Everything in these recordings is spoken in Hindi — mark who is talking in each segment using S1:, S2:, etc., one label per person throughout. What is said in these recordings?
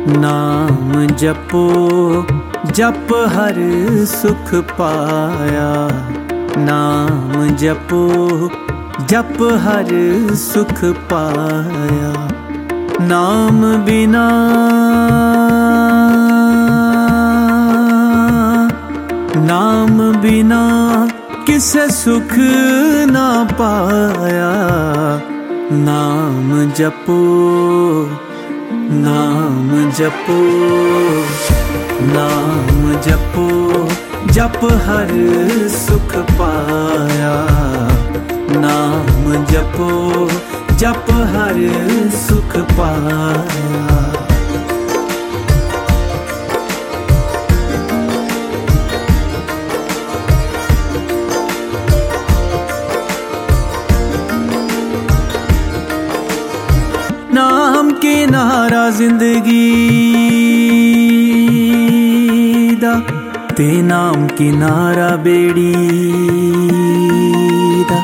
S1: नाम जपो जप हर सुख पाया। नाम जपो जप हर सुख पाया। नाम बिना किसे सुख ना पाया। नाम जपो नाम जपो नाम जपो जप हर सुख पाया। नाम जपो जप हर सुख पाया। नाम किनारा जिंदगी दा ते नाम किनारा बेड़ी दा।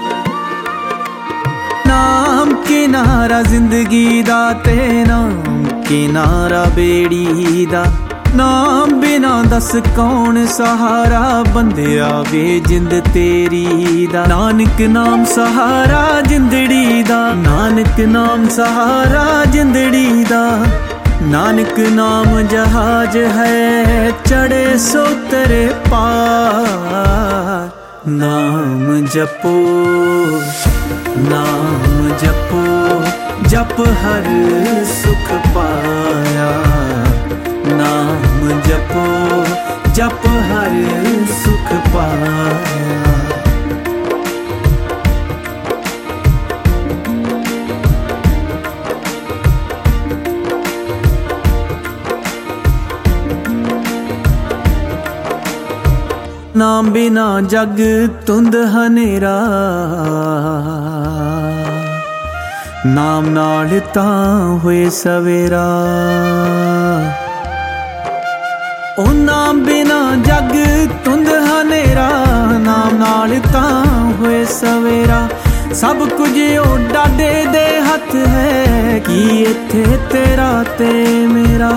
S1: नाम किनारा जिंदगी दा ते नाम किनारा बेड़ी दा। नाम बिना दस कौन सहारा बंदिया वे जिंद तेरी दा। नानक नाम सहारा जिंदड़ी दा। नानक नाम सहारा जिंदड़ी दा। नानक नाम जहाज है चढ़े सो तेरे पार। नाम जपो नाम जपो जप हर सुख पाया। नाम जपो जप हर सुख पाया। नाम बिना जग तुंद हनेरा। नाम नाल तां होए सवेरा। ओ नाम बिना जग तुंद हनेरा। नाम नाल तां होए सवेरा। सब कुछ ओ डाडे दे हथ है कि इत्थे तेरा ते मेरा।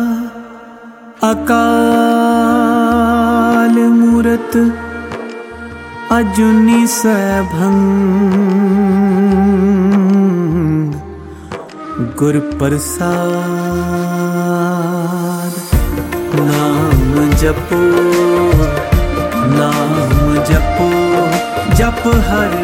S1: अकाल मूरत अजुनी सैभंग गुर प्रसाद। नाम जपो नाम जपो जप हर